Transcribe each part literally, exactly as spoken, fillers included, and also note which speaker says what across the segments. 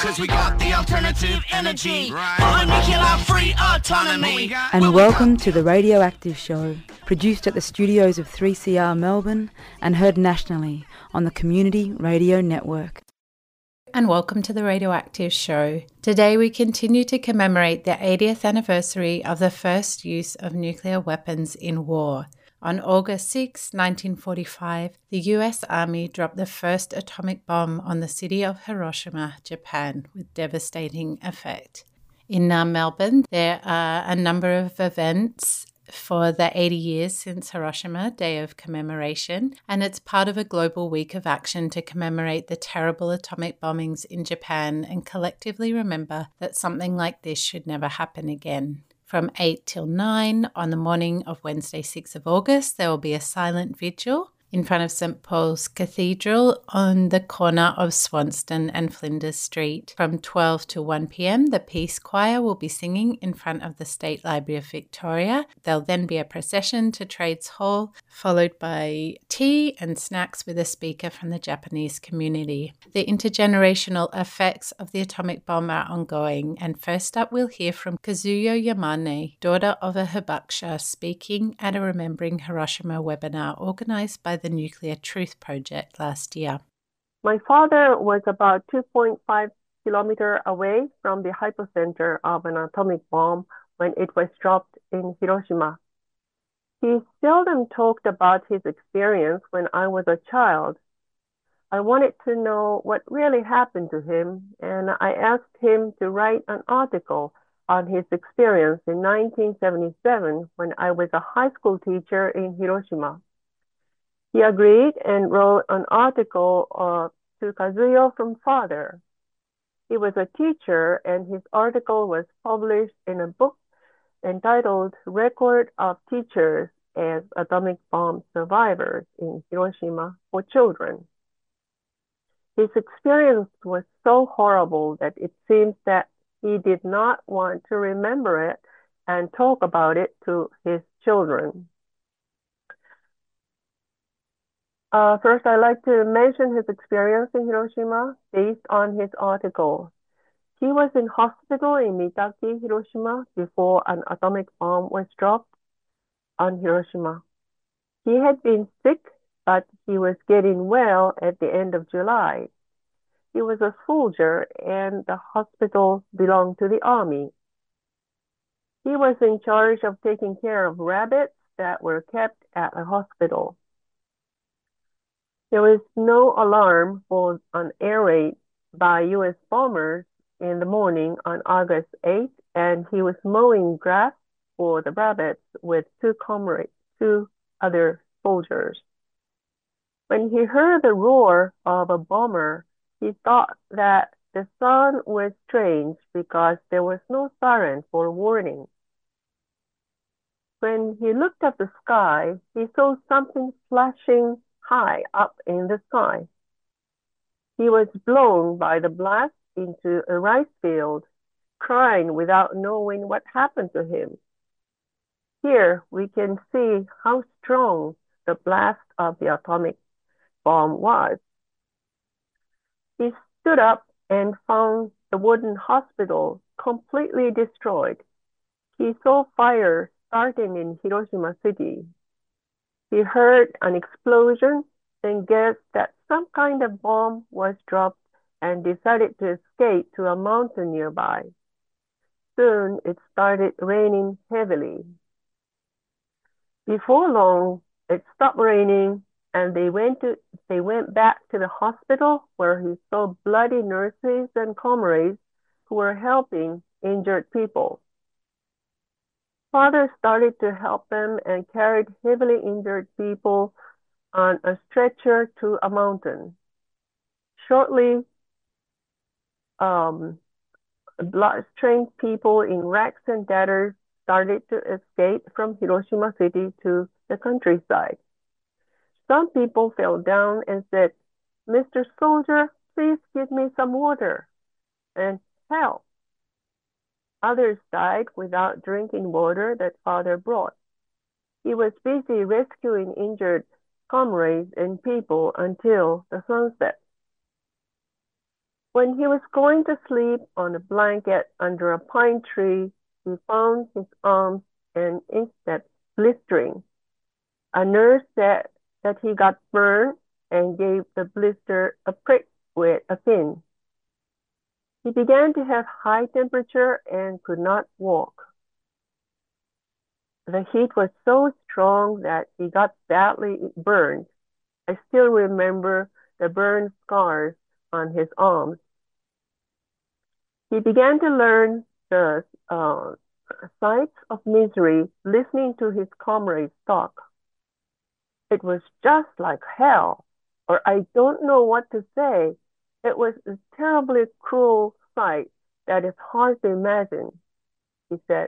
Speaker 1: Cause we got the alternative energy. Right. Nuclear free autonomy.
Speaker 2: And welcome to The Radioactive Show, produced at the studios of three C R Melbourne and heard nationally on the Community Radio Network.
Speaker 3: And welcome to The Radioactive Show. Today we continue to commemorate the eightieth anniversary of the first use of nuclear weapons in war. On August sixth, nineteen forty-five, the U S Army dropped the first atomic bomb on the city of Hiroshima, Japan, with devastating effect. In uh, Melbourne, there are a number of events for the eighty years since Hiroshima Day of Commemoration, and it's part of a global week of action to commemorate the terrible atomic bombings in Japan and collectively remember that something like this should never happen again. From eight till nine on the morning of Wednesday, sixth of August, there will be a silent vigil in front of Saint Paul's Cathedral on the corner of Swanston and Flinders Street. From twelve to one p.m, the Peace Choir will be singing in front of the State Library of Victoria. There'll then be a procession to Trades Hall, followed by tea and snacks with a speaker from the Japanese community. The intergenerational effects of the atomic bomb are ongoing, and first up we'll hear from Kazuyo Yamane, daughter of a hibakusha, speaking at a Remembering Hiroshima webinar organised by the Nuclear Truth Project last year.
Speaker 4: My father was about two point five kilometers away from the hypocenter of an atomic bomb when it was dropped in Hiroshima. He seldom talked about his experience when I was a child. I wanted to know what really happened to him, and I asked him to write an article on his experience in nineteen seventy-seven when I was a high school teacher in Hiroshima. He agreed and wrote an article uh, to Kazuyo from father. He was a teacher, and his article was published in a book entitled Record of Teachers as Atomic Bomb Survivors in Hiroshima for Children. His experience was so horrible that it seems that he did not want to remember it and talk about it to his children. Uh, first, I'd like to mention his experience in Hiroshima based on his article. He was in hospital in Mitaki, Hiroshima, before an atomic bomb was dropped on Hiroshima. He had been sick, but he was getting well at the end of July. He was a soldier, and the hospital belonged to the army. He was in charge of taking care of rabbits that were kept at a hospital. There was no alarm for an air raid by U S bombers in the morning on August eighth, and he was mowing grass for the rabbits with two comrades, two other soldiers. When he heard the roar of a bomber, he thought that the sound was strange because there was no siren for warning. When he looked at the sky, he saw something flashing high up in the sky. He was blown by the blast into a rice field, crying without knowing what happened to him. Here we can see how strong the blast of the atomic bomb was. He stood up and found the wooden hospital completely destroyed. He saw fire starting in Hiroshima City. He heard an explosion and guessed that some kind of bomb was dropped and decided to escape to a mountain nearby. Soon it started raining heavily. Before long, it stopped raining, and they went to they went back to the hospital where he saw bloody nurses and comrades who were helping injured people. Father started to help them and carried heavily injured people on a stretcher to a mountain. Shortly, um, blood-stained people in racks and tatters started to escape from Hiroshima City to the countryside. Some people fell down and said, "Mister Soldier, please give me some water," and help. Others died without drinking water that Father brought. He was busy rescuing injured comrades and people until the sunset. When he was going to sleep on a blanket under a pine tree, he found his arms and insteps blistering. A nurse said that he got burned and gave the blister a prick with a pin. He began to have high temperature and could not walk. The heat was so strong that he got badly burned. I still remember the burn scars on his arms. He began to learn the uh, sights of misery listening to his comrades talk. It was just like hell, or I don't know what to say. It was a terribly cruel sight that is hard to imagine, he said.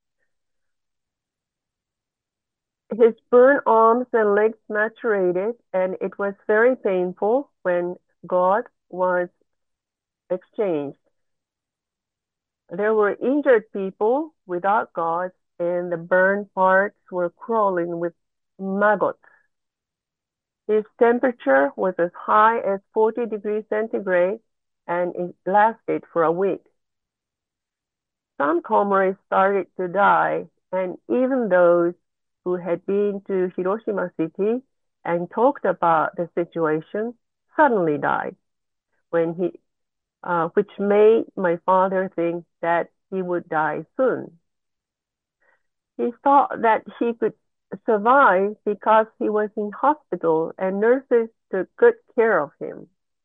Speaker 4: His burned arms and legs macerated, and it was very painful when God was exchanged. There were injured people without God, and the burned parts were crawling with maggots. His temperature was as high as forty degrees centigrade, and it lasted for a week. Some comrades started to die, and even those who had been to Hiroshima City and talked about the situation suddenly died, when he, uh, which made my father think that he would die soon. He thought that he could survive because he was in hospital and nurses took good care of him.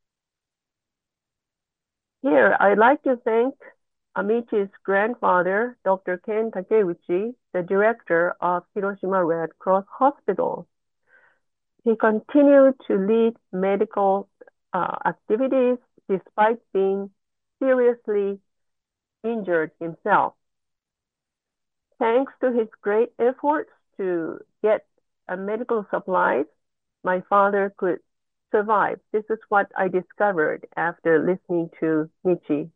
Speaker 4: Here, I'd like to thank Amichi's grandfather, Doctor Ken Takeuchi, the director of Hiroshima Red Cross Hospital. He continued to lead medical uh, activities despite being seriously injured himself. Thanks to his great efforts to get uh, medical supplies, my father could survive. This is what I discovered after listening to Michi.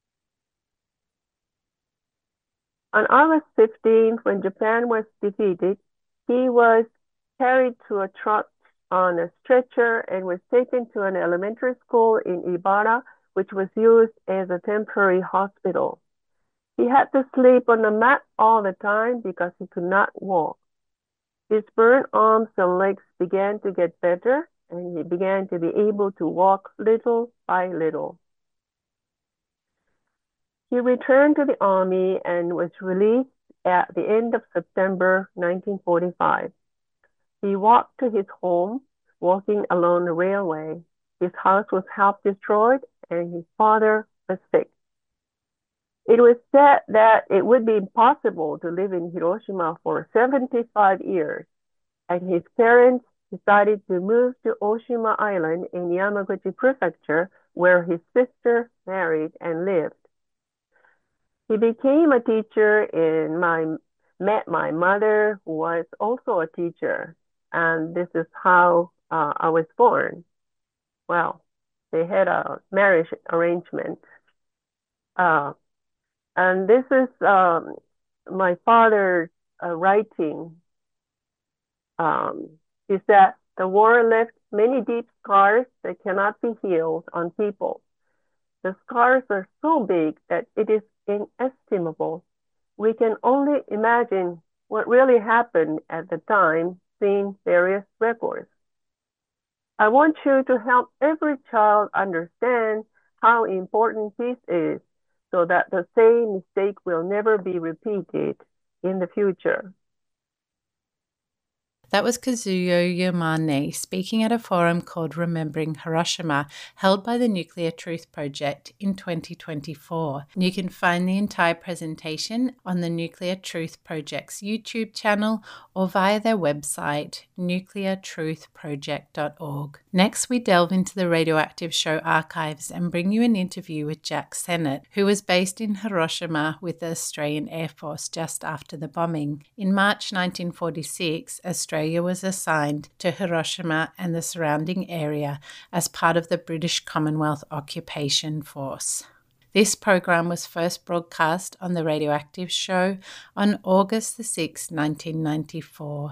Speaker 4: On August fifteenth, when Japan was defeated, he was carried to a truck on a stretcher and was taken to an elementary school in Ibara, which was used as a temporary hospital. He had to sleep on the mat all the time because he could not walk. His burned arms and legs began to get better, and he began to be able to walk little by little. He returned to the army and was released at the end of September nineteen forty-five. He walked to his home, walking along the railway. His house was half destroyed, and his father was sick. It was said that it would be impossible to live in Hiroshima for seventy-five years, and his parents decided to move to Oshima Island in Yamaguchi Prefecture, where his sister married and lived. He became a teacher and my, met my mother, who was also a teacher, and this is how uh, I was born. Well, they had a marriage arrangement. Uh, and this is um, my father's uh, writing. Um, he said, the war left many deep scars that cannot be healed on people. The scars are so big that it is inestimable. We can only imagine what really happened at the time, seeing various records. I want you to help every child understand how important peace is, so that the same mistake will never be repeated in the future.
Speaker 3: That was Kazuyo Yamane speaking at a forum called Remembering Hiroshima, held by the Nuclear Truth Project in twenty twenty-four. You can find the entire presentation on the Nuclear Truth Project's YouTube channel or via their website, nuclear truth project dot org. Next, we delve into the Radioactive Show archives and bring you an interview with Jack Sennett, who was based in Hiroshima with the Australian Air Force just after the bombing. In March nineteen forty-six, Australia Australia was assigned to Hiroshima and the surrounding area as part of the British Commonwealth Occupation Force. This program was first broadcast on the Radioactive Show on August the sixth, nineteen ninety-four.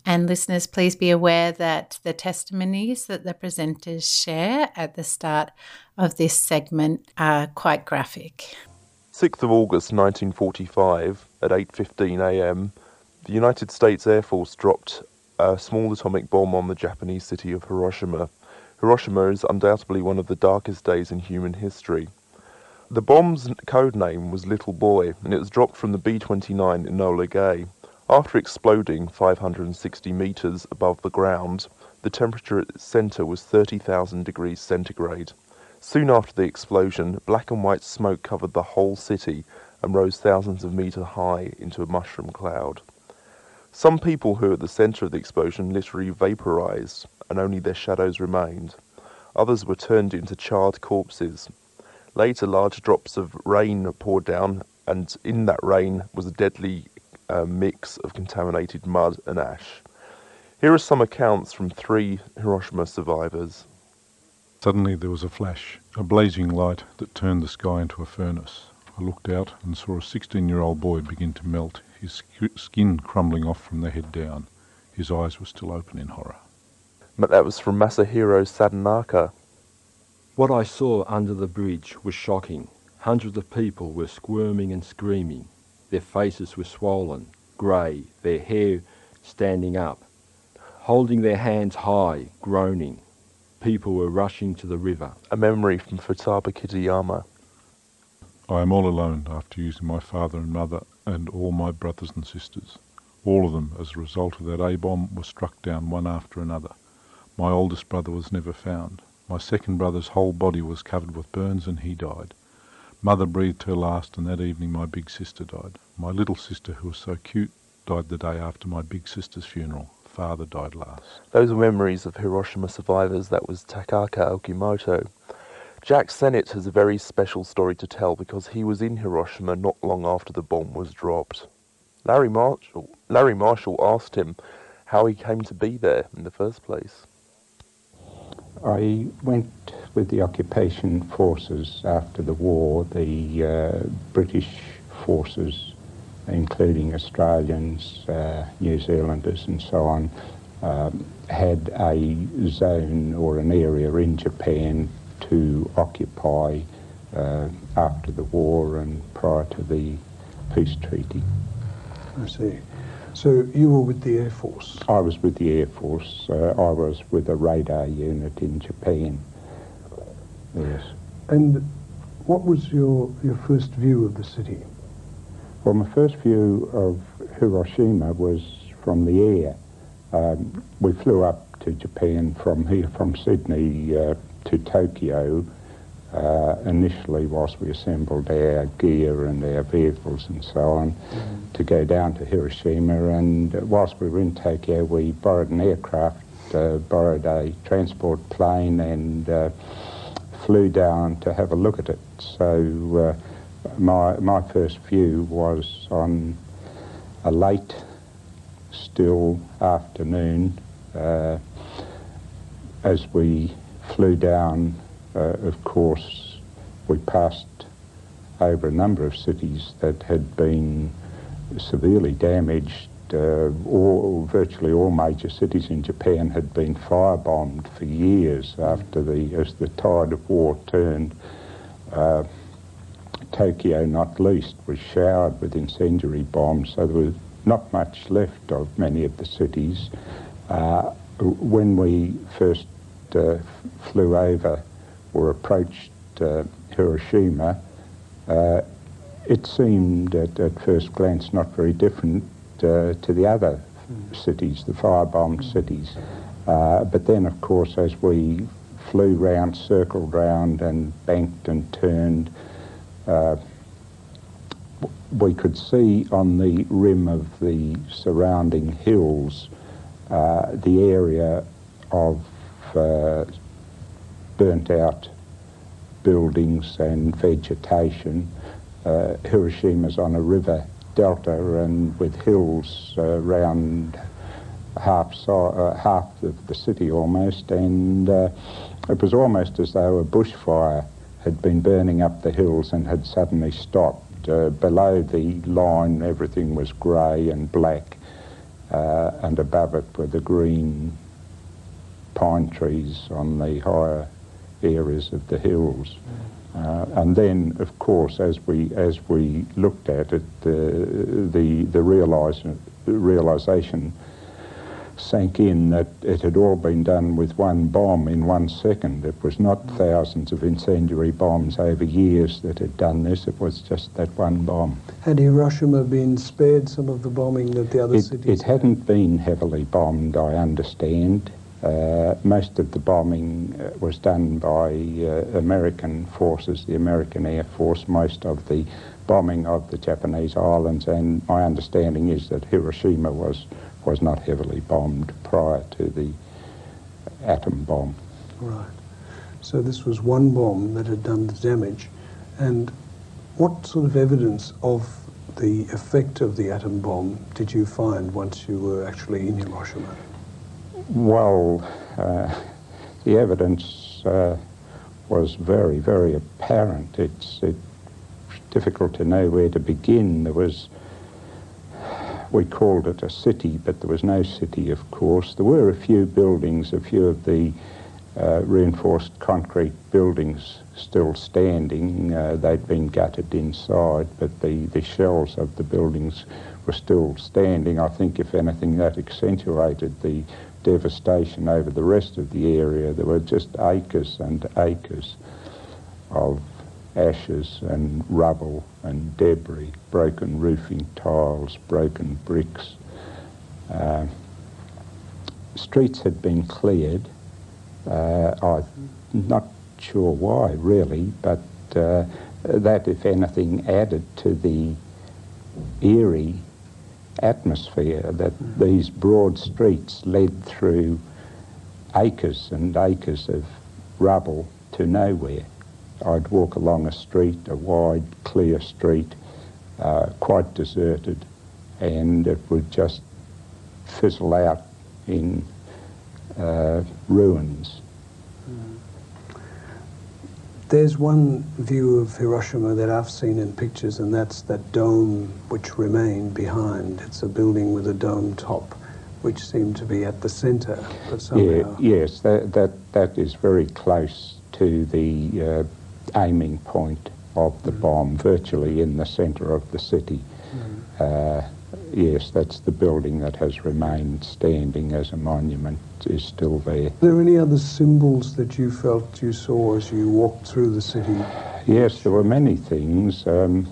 Speaker 3: And listeners, please be aware that the testimonies that the presenters share at the start of this segment are quite graphic.
Speaker 5: sixth of August nineteen forty-five at eight fifteen a m, the United States Air Force dropped a small atomic bomb on the Japanese city of Hiroshima. Hiroshima is undoubtedly one of the darkest days in human history. The bomb's code name was Little Boy, and it was dropped from the B twenty-nine Enola Gay. After exploding five hundred sixty metres above the ground, the temperature at its centre was thirty thousand degrees centigrade. Soon after the explosion, black and white smoke covered the whole city and rose thousands of metres high into a mushroom cloud. Some people who were at the centre of the explosion literally vaporised, and only their shadows remained. Others were turned into charred corpses. Later, large drops of rain poured down, and in that rain was a deadly uh, mix of contaminated mud and ash. Here are some accounts from three Hiroshima survivors.
Speaker 6: Suddenly there was a flash, a blazing light that turned the sky into a furnace. I looked out and saw a sixteen-year-old boy begin to melt, his skin crumbling off from the head down. His eyes were still open in horror.
Speaker 5: But that was from Masahiro Sadanaka.
Speaker 7: What I saw under the bridge was shocking. Hundreds of people were squirming and screaming. Their faces were swollen, grey, their hair standing up, holding their hands high, groaning. People were rushing to the river.
Speaker 5: A memory from Futaba Kitayama.
Speaker 6: I am all alone after using my father and mother and all my brothers and sisters. All of them, as a result of that A-bomb, were struck down one after another. My oldest brother was never found. My second brother's whole body was covered with burns and he died. Mother breathed her last, and that evening my big sister died. My little sister, who was so cute, died the day after my big sister's funeral. Father died last.
Speaker 5: Those were memories of Hiroshima survivors. That was Takaka Okimoto. Jack Sennett has a very special story to tell because he was in Hiroshima not long after the bomb was dropped. Larry Marshall, Larry Marshall asked him how he came to be there in the first place.
Speaker 8: I went with the occupation forces after the war. The uh, British forces, including Australians, uh, New Zealanders and so on, um, had a zone or an area in Japan to occupy uh, after the war and prior to the peace treaty.
Speaker 9: I see. So you were with the Air Force?
Speaker 8: I was with the Air Force. Uh, I was with a radar unit in Japan. Yes.
Speaker 9: And what was your, your first view of the city?
Speaker 8: Well, my first view of Hiroshima was from the air. Um, we flew up to Japan from here, from Sydney uh, to Tokyo, uh, initially whilst we assembled our gear and our vehicles and so on, mm-hmm. to go down to Hiroshima. And uh, whilst we were in Tokyo, we borrowed an aircraft, uh, borrowed a transport plane and uh, flew down to have a look at it. So uh, my, my first view was on a late, still afternoon uh, as we flew down. Uh, of course, we passed over a number of cities that had been severely damaged. Uh, all, virtually all major cities in Japan had been firebombed for years after the, as the tide of war turned. Uh, Tokyo, not least, was showered with incendiary bombs, so there was not much left of many of the cities. Uh, when we first uh, flew over or approached uh, Hiroshima, uh, it seemed at, at first glance not very different uh, to the other cities, the firebombed cities. Uh, but then, of course, as we flew round, circled round and banked and turned, uh, we could see on the rim of the surrounding hills uh, the area of uh, burnt out buildings and vegetation. Uh, Hiroshima's on a river delta and with hills uh, around half, so, uh, half of the city almost, and uh, it was almost as though a bushfire had been burning up the hills and had suddenly stopped. Uh, below the line everything was grey and black, uh, and above it were the green pine trees on the higher areas of the hills. Uh, and then, of course, as we as we looked at it, uh, the the realization realization sank in that it had all been done with one bomb in one second. It was not thousands of incendiary bombs over years that had done this. It was just that one bomb.
Speaker 9: Had Hiroshima been spared some of the bombing that the other
Speaker 8: It,
Speaker 9: cities
Speaker 8: it hadn't been heavily bombed, I understand. Uh, most of the bombing uh, was done by uh, American forces, the American Air Force, most of the bombing of the Japanese islands, and my understanding is that Hiroshima was, was not heavily bombed prior to the atom bomb.
Speaker 9: Right. So this was one bomb that had done the damage. And what sort of evidence of the effect of the atom bomb did you find once you were actually in Hiroshima?
Speaker 8: Well, uh, the evidence uh, was very, very apparent. It's, it's difficult to know where to begin. There was, we called it a city, but there was no city, of course. There were a few buildings, a few of the uh, reinforced concrete buildings still standing. Uh, they'd been gutted inside, but the, the shells of the buildings were still standing. I think, if anything, that accentuated the devastation over the rest of the area. There were just acres and acres of ashes and rubble and debris, broken roofing tiles, broken bricks. Uh, streets had been cleared. Uh, I'm not sure why, really, but uh, that, if anything, added to the eerie atmosphere that these broad streets led through acres and acres of rubble to nowhere. I'd walk along a street, a wide, clear street, uh, quite deserted, and it would just fizzle out in uh, ruins.
Speaker 9: There's one view of Hiroshima that I've seen in pictures, and that's that dome which remained behind. It's a building with a dome top, which seemed to be at the centre, but somehow...
Speaker 8: Yeah, yes, that, that, that is very close to the uh, aiming point of the mm. bomb, virtually in the centre of the city. Mm. Uh, yes, that's the building that has remained standing as a monument, is still there.
Speaker 9: Are there any other symbols that you felt you saw as you walked through the city?
Speaker 8: Yes, there were many things. Um,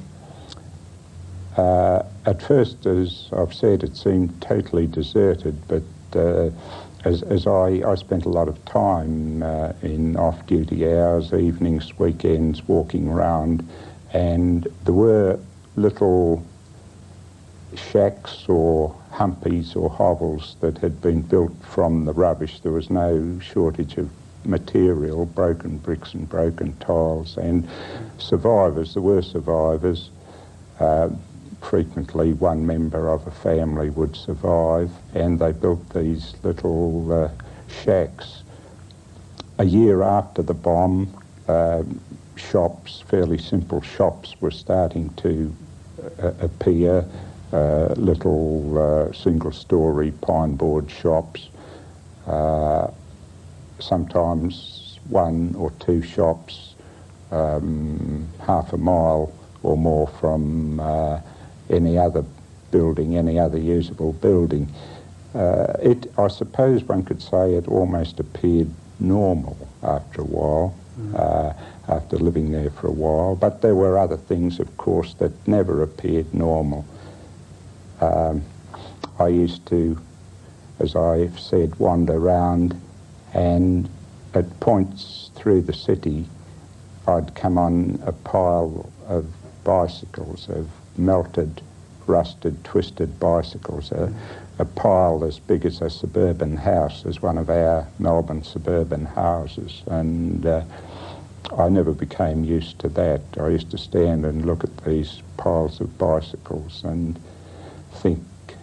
Speaker 8: uh, at first, as I've said, it seemed totally deserted, but uh, as, as I, I spent a lot of time uh, in off-duty hours, evenings, weekends, walking around, and there were little shacks or humpies or hovels that had been built from the rubbish. There was no shortage of material, broken bricks and broken tiles, and survivors. There were survivors. Uh, frequently one member of a family would survive, and they built these little uh, shacks. A year after the bomb, uh, shops, fairly simple shops, were starting to uh, appear. Uh, little uh, single-storey pine board shops, uh, sometimes one or two shops um, half a mile or more from uh, any other building, any other usable building. Uh, it, I suppose one could say it almost appeared normal after a while, mm. uh, after living there for a while, but there were other things, of course, that never appeared normal. Um, I used to, as I've said, wander around, and at points through the city I'd come on a pile of bicycles, of melted, rusted, twisted bicycles, a, a pile as big as a suburban house, as one of our Melbourne suburban houses, and uh, I never became used to that. I used to stand and look at these piles of bicycles and think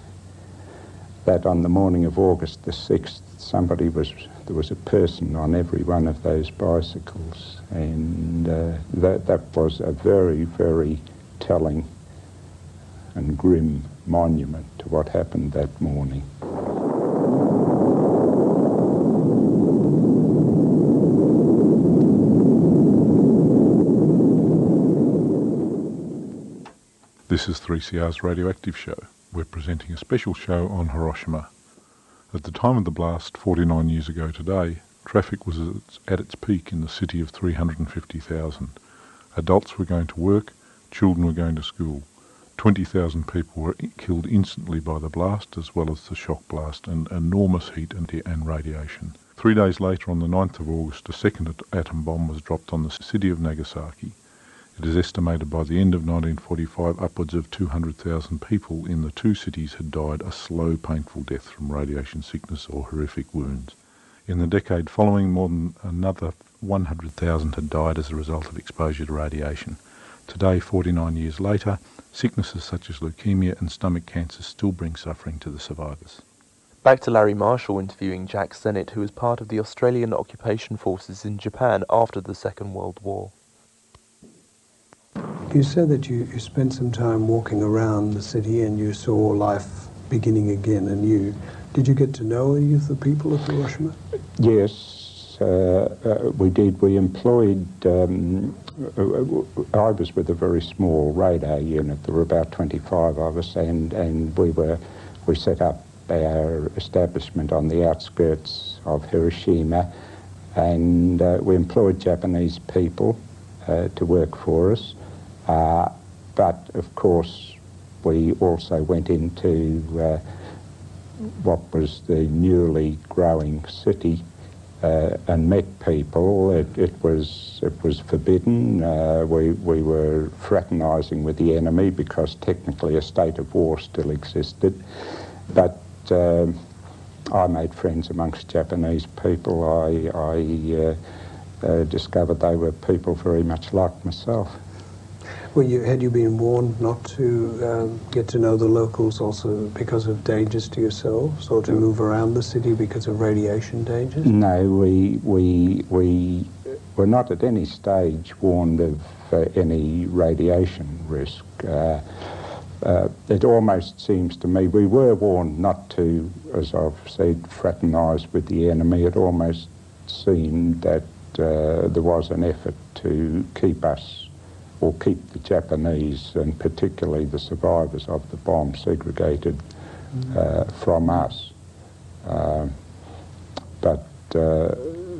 Speaker 8: that on the morning of August the sixth, somebody was, there was a person on every one of those bicycles, and uh, that, that was a very, very telling and grim monument to what happened that morning.
Speaker 6: This is three C R's Radioactive Show. We're presenting a special show on Hiroshima. At the time of the blast, forty-nine years ago today, traffic was at its peak in the city of three hundred fifty thousand. Adults were going to work, children were going to school. twenty thousand people were killed instantly by the blast, as well as the shock blast and enormous heat and, and radiation. Three days later, on the ninth of August, a second atom bomb was dropped on the city of Nagasaki. It is estimated by the end of nineteen forty-five upwards of two hundred thousand people in the two cities had died a slow, painful death from radiation sickness or horrific wounds. In the decade following, more than another one hundred thousand had died as a result of exposure to radiation. Today, forty-nine years later, sicknesses such as leukemia and stomach cancer still bring suffering to the survivors.
Speaker 5: Back to Larry Marshall interviewing Jack Sennett, who was part of the Australian occupation forces in Japan after the Second World War.
Speaker 9: You said that you, you spent some time walking around the city and you saw life beginning again anew. Did you get to know any of the people of Hiroshima?
Speaker 8: Yes, uh, uh, we did. We employed, um, I was with a very small radar unit. There were about twenty-five of us, and, and we were we set up our establishment on the outskirts of Hiroshima, and uh, we employed Japanese people uh, to work for us. Uh, but of course we also went into uh, what was the newly growing city uh, and met people. It, it was it was forbidden. Uh, we we were fraternising with the enemy because technically a state of war still existed. But uh, I made friends amongst Japanese people. I, I uh, uh, discovered they were people very much like myself.
Speaker 9: Well, you, had you been warned not to um, get to know the locals also because of dangers to yourselves, or to move around the city because of radiation dangers?
Speaker 8: No, we we we were not at any stage warned of uh, any radiation risk. Uh, uh, it almost seems to me we were warned not to, as I've said, fraternise with the enemy. It almost seemed that uh, there was an effort to keep us, or keep the Japanese, and particularly the survivors of the bomb, segregated mm. uh, from us. Uh, but uh, uh,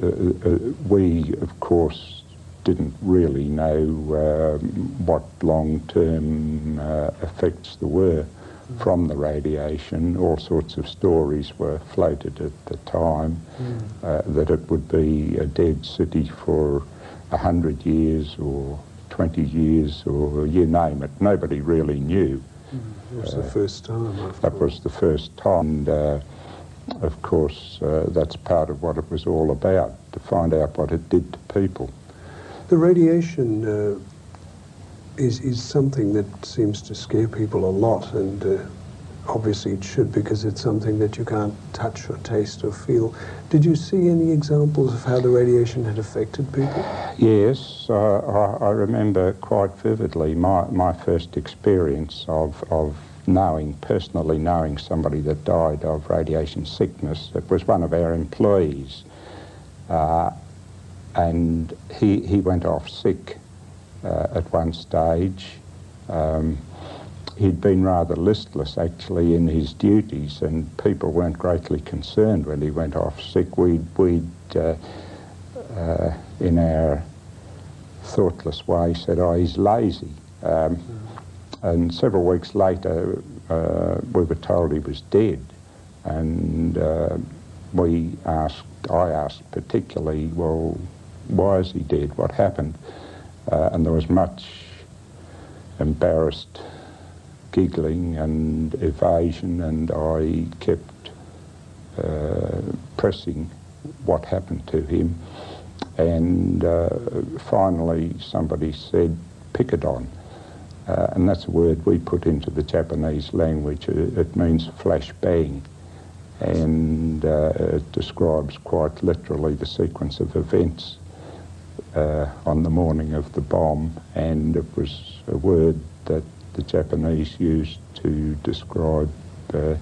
Speaker 8: we, of course, didn't really know uh, what long-term uh, effects there were mm. from the radiation. All sorts of stories were floated at the time, mm. uh, that it would be a dead city for a hundred years or twenty years, or you name it. Nobody really knew.
Speaker 9: Mm, it was uh, the first time.
Speaker 8: That was the first time. And, uh, of course, uh, that's part of what it was all about, to find out what it did to people.
Speaker 9: The radiation uh, is, is something that seems to scare people a lot, and uh, obviously it should, because it's something that you can't touch or taste or feel. Did you see any examples of how the radiation had affected people?
Speaker 8: Yes, uh, I, I remember quite vividly my, my first experience of, of knowing, personally knowing somebody that died of radiation sickness. It was one of our employees, uh, and he, he went off sick uh, at one stage. Um, He'd been rather listless, actually, in his duties, and people weren't greatly concerned when he went off sick. We'd, we'd uh, uh, in our thoughtless way, said, oh, he's lazy. Um, mm. And several weeks later, uh, we were told he was dead. And uh, we asked, I asked particularly, well, why is he dead? What happened? Uh, and there was much embarrassed giggling and evasion, and I kept uh, pressing what happened to him, and uh, finally somebody said picadon, uh, and that's a word we put into the Japanese language. It, it means flash bang, and uh, it describes quite literally the sequence of events uh, on the morning of the bomb, and it was a word that the Japanese used to describe uh, uh,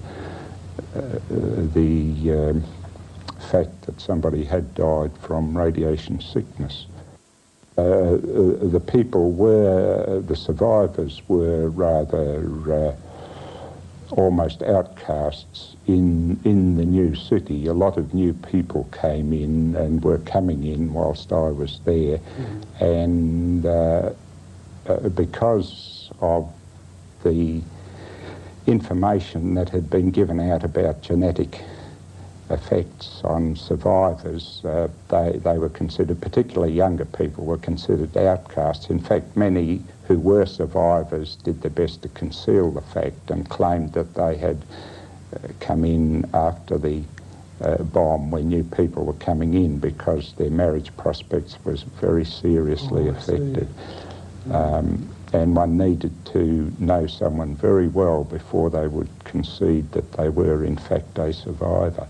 Speaker 8: the um, fact that somebody had died from radiation sickness. Uh, the people were, the survivors were rather uh, almost outcasts in in the new city. A lot of new people came in and were coming in whilst I was there, mm-hmm. and uh, uh, because of the information that had been given out about genetic effects on survivors, uh, they, they were considered, particularly younger people, were considered outcasts. In fact, many who were survivors did their best to conceal the fact and claimed that they had uh, come in after the uh, bomb when new people were coming in because their marriage prospects was very seriously oh, affected. Um, and one needed to know someone very well before they would concede that they were in fact a survivor.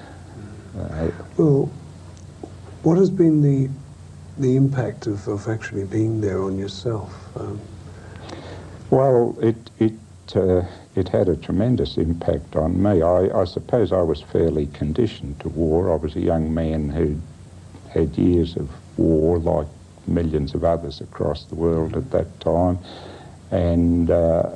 Speaker 8: Uh,
Speaker 9: well, what has been the the impact of, of actually being there on yourself? Um,
Speaker 8: well, it it uh, it had a tremendous impact on me. I, I suppose I was fairly conditioned to war. I was a young man who had years of war, like millions of others across the world at that time, and uh,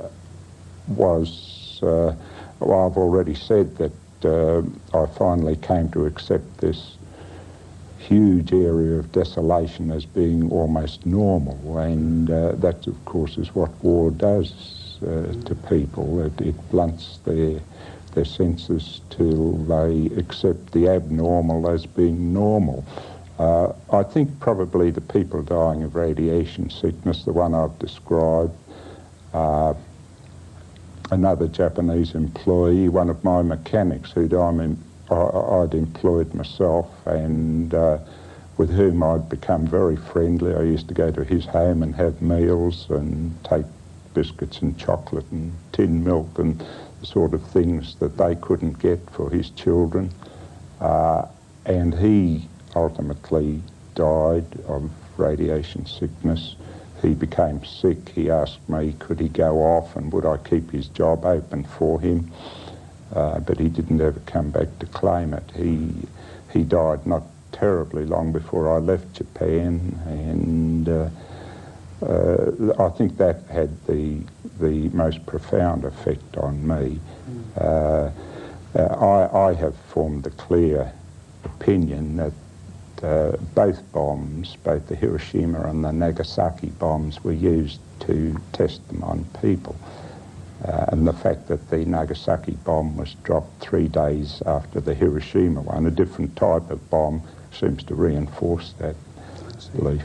Speaker 8: was. Uh, well, I've already said that. Uh, I finally came to accept this huge area of desolation as being almost normal, and uh, that, of course, is what war does uh, to people. It, it blunts their their senses till they accept the abnormal as being normal. Uh, I think probably the people dying of radiation sickness, the one I've described, uh, another Japanese employee, one of my mechanics who'd I'm in, I, I'd employed myself and uh, with whom I'd become very friendly. I used to go to his home and have meals and take biscuits and chocolate and tin milk and the sort of things that they couldn't get for his children. Uh, and he ultimately died of radiation sickness. He became sick. He asked me could he go off and would I keep his job open for him, uh, but he didn't ever come back to claim it. He he died not terribly long before I left Japan, and uh, uh, I think that had the the most profound effect on me. Uh, uh, I, I have formed the clear opinion that Uh, both bombs, both the Hiroshima and the Nagasaki bombs, were used to test them on people. Uh, and the fact that the Nagasaki bomb was dropped three days after the Hiroshima one, a different type of bomb, seems to reinforce that belief.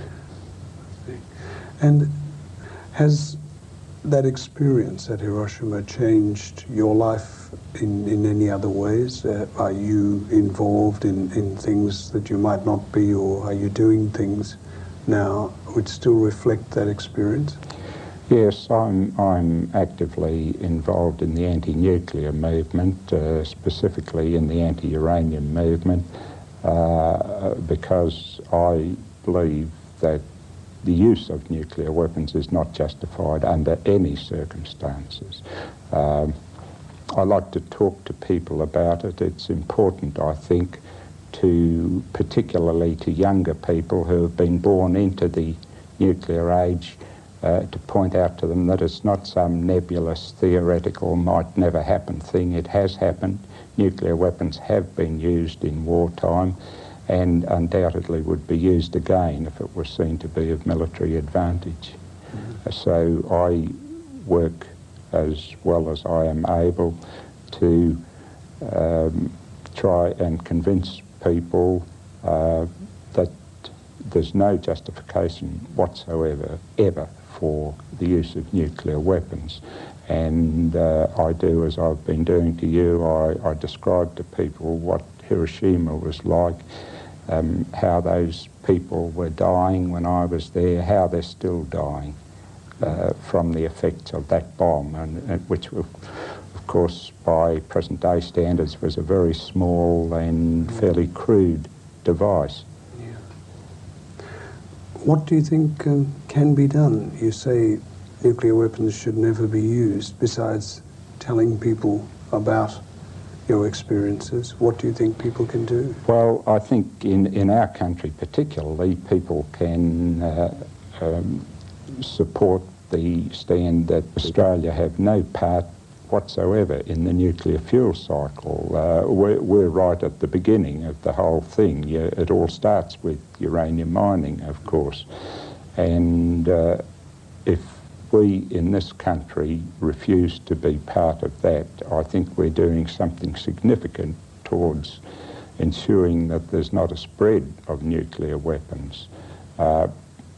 Speaker 9: And has that experience at Hiroshima changed your life in, in any other ways? Uh, are you involved in, in things that you might not be, or are you doing things now which still reflect that experience?
Speaker 8: Yes, I'm, I'm actively involved in the anti-nuclear movement, uh, specifically in the anti-uranium movement, uh, because I believe that the use of nuclear weapons is not justified under any circumstances. Um, I like to talk to people about it. It's important, I think, to particularly to younger people who have been born into the nuclear age, uh, to point out to them that it's not some nebulous, theoretical, might never happen thing. It has happened. Nuclear weapons have been used in wartime, and undoubtedly would be used again if it was seen to be of military advantage. Mm-hmm. So I work as well as I am able to um, try and convince people uh, that there's no justification whatsoever, ever, for the use of nuclear weapons. And uh, I do as I've been doing to you. I, I describe to people what Hiroshima was like, Um, how those people were dying when I was there, how they're still dying uh, from the effects of that bomb, and, and which, of, of course, by present-day standards, was a very small and fairly crude device.
Speaker 9: Yeah. What do you think um, can be done? You say nuclear weapons should never be used, besides telling people about your experiences? What do you think people can do?
Speaker 8: Well, I think in, in our country particularly, people can uh, um, support the stand that Australia have no part whatsoever in the nuclear fuel cycle. Uh, we're, we're right at the beginning of the whole thing. Yeah, it all starts with uranium mining, of course. And uh, if we in this country refuse to be part of that, I think we're doing something significant towards ensuring that there's not a spread of nuclear weapons. Uh,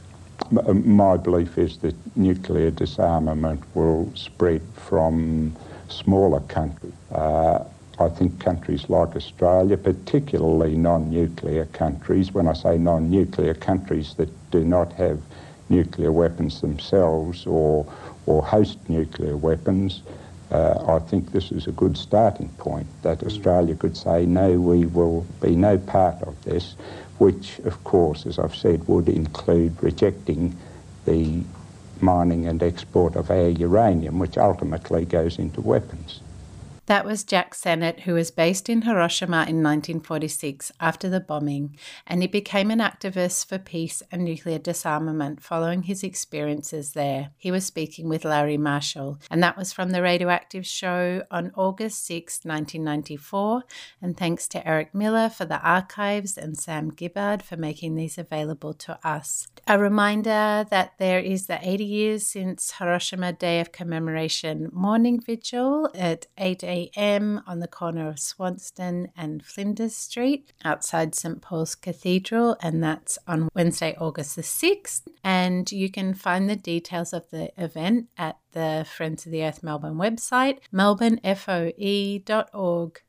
Speaker 8: My belief is that nuclear disarmament will spread from smaller countries. Uh, I think countries like Australia, particularly non-nuclear countries, when I say non-nuclear countries that do not have nuclear weapons themselves or, or host nuclear weapons, uh, I think this is a good starting point, that Australia could say, no, we will be no part of this, which, of course, as I've said, would include rejecting the mining and export of our uranium, which ultimately goes into weapons.
Speaker 3: That was Jack Sennett, who was based in Hiroshima in nineteen forty-six after the bombing, and he became an activist for peace and nuclear disarmament following his experiences there. He was speaking with Larry Marshall, and that was from the Radioactive Show on August sixth, nineteen ninety-four. And thanks to Eric Miller for the archives and Sam Gibbard for making these available to us. A reminder that there is the eighty years since Hiroshima Day of Commemoration morning vigil at eight a.m. on the corner of Swanston and Flinders Street outside St Paul's Cathedral, and that's on Wednesday, August the sixth. And you can find the details of the event at the Friends of the Earth Melbourne website, melbournefoe dot org.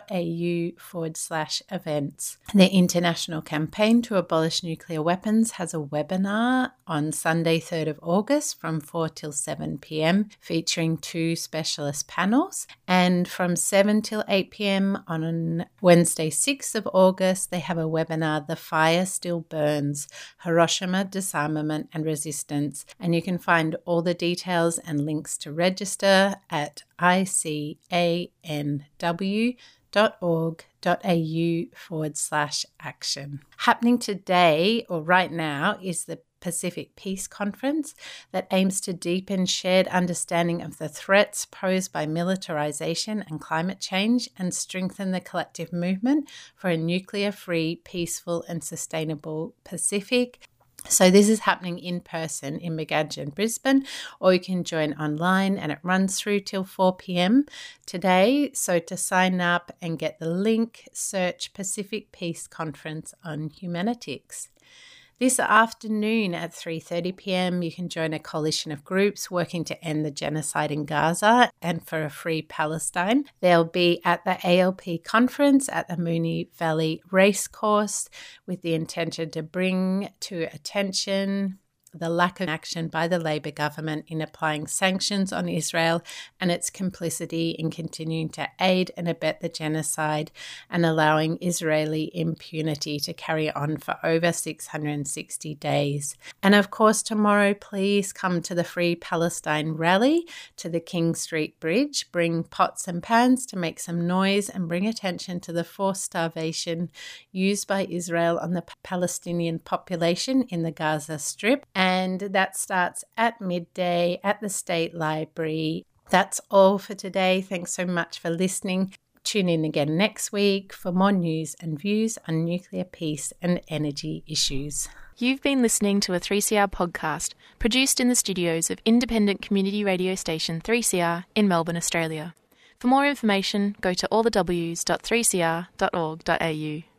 Speaker 3: .au forward slash events. The International Campaign to Abolish Nuclear Weapons has a webinar on Sunday, third of August from four till seven p.m. featuring two specialist panels. And from seven till eight p.m. on Wednesday, sixth of August, they have a webinar, The Fire Still Burns, Hiroshima Disarmament and Resistance. And you can find all the details and links to register at I C A N W dot org dot au forward slash action. Happening today or right now is the Pacific Peace Conference that aims to deepen shared understanding of the threats posed by militarization and climate change and strengthen the collective movement for a nuclear-free, peaceful and sustainable Pacific. So this is happening in person in Megadgin, Brisbane, or you can join online, and it runs through till four p.m. today. So to sign up and get the link, search Pacific Peace Conference on Humanitics. This afternoon at three thirty p.m, you can join a coalition of groups working to end the genocide in Gaza and for a free Palestine. They'll be at the A L P conference at the Moonee Valley Racecourse with the intention to bring to attention the lack of action by the Labor government in applying sanctions on Israel and its complicity in continuing to aid and abet the genocide and allowing Israeli impunity to carry on for over six hundred sixty days. And of course, tomorrow, please come to the Free Palestine rally to the King Street Bridge. Bring pots and pans to make some noise and bring attention to the forced starvation used by Israel on the Palestinian population in the Gaza Strip. And that starts at midday at the State Library. That's all for today. Thanks so much for listening. Tune in again next week for more news and views on nuclear peace and energy issues.
Speaker 10: You've been listening to a three C R podcast produced in the studios of independent community radio station three C R in Melbourne, Australia. For more information, go to all the w s dot three c r dot org dot a u.